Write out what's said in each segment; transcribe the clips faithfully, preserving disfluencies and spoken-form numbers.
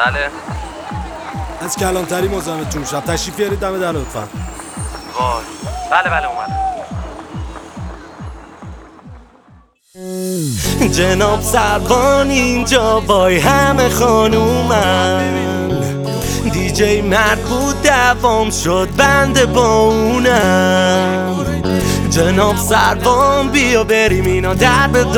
بله. از کلانتری مزاحمتون میشم. تشریف بیارید دم در لطفا. وای. بله بله اومدم. جناب سربان اینجا وای همه خانومن، دیجی مرد بود دوام شد بنده با اونم. جناب سربان بیا بریم اینا در به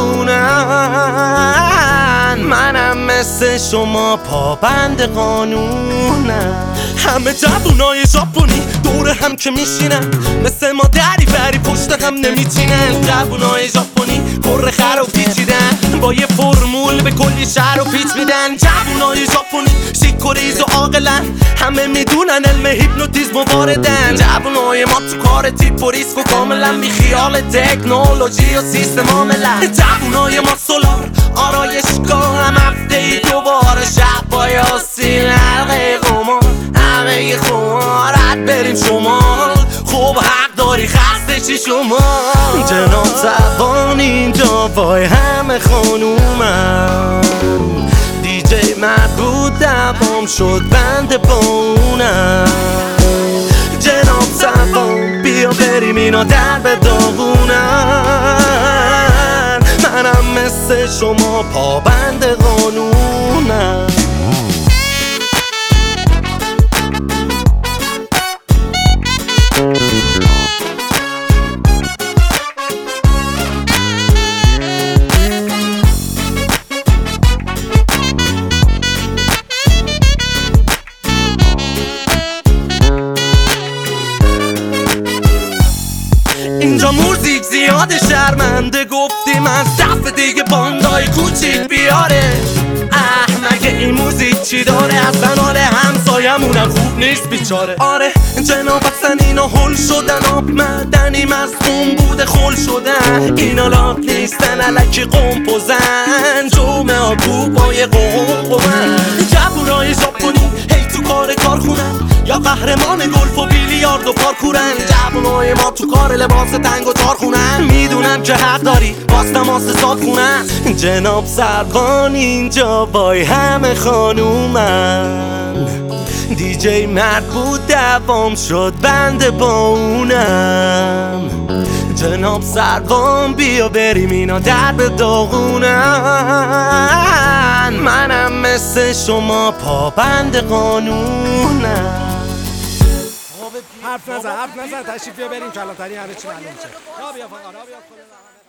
داغونن، منم مثل شما پابند قانونم. همه جوونای ژاپنی دور هم که میشینن، مثل ما دری بری پشت هم نمیچینن. جوونای ژاپنی کره خر و پیچیدن، با یه فرمول به کلی شهر و پیچ میدن. جوونای ژاپنی شیک و ریز و عاقلن، همه میدونن علم هیپنوتیزم واردن. جوونای ما تو کار تیپ و ریسک و کاملا بی خیال تکنولوژی و سیستم عاملن. جوونای ما سولار آرایشگاه، هم هفته ای دوباره شب با یاسین حلقه قمار، همه خمارت بریم شمال. خوب حق داری خسته چی شما. جناب زبان اینجا وای همه خانومم، دیجی مرد بود دوام شد بنده با اونم. جناب زبان بیا بریم اینا در به داغونن، منم مثل شما پابند قانونم. اینجا موزیک زیاده شرمنده، گفتیم از دفعه دیگه باندای کوچیک بیاره. اه مگه این موزیک چی داره، اصلا حال همسایمونم خوب نیست بیچاره. آره جناب اصلا اینا هل شدن، آب معدنی مصموم بوده خل شدن. اینا لاک نیستن علکی قمپوزن، جمعه ها کوبای قمقمن. جوونای ژاپنی هی تو کار کارخونن، یا قهرمان گلف و بیلیارد و پارکورن. جوونای ما تو کار لباس تنگ و تارخونن، میدونم که حق داری باز تماس ساد خونن. جناب سربان اینجا وای همه خانومن، دیجی مرد بود دوام شد بنده با اونم. جناب سربان بیا بریم اینا در به داغونن، منم مثل شما پابند قانونم. حرف نزن حرف نزن تشریف بیا بریم کلانتری همه چی معلوم میشه. را بیا فقط را بیا.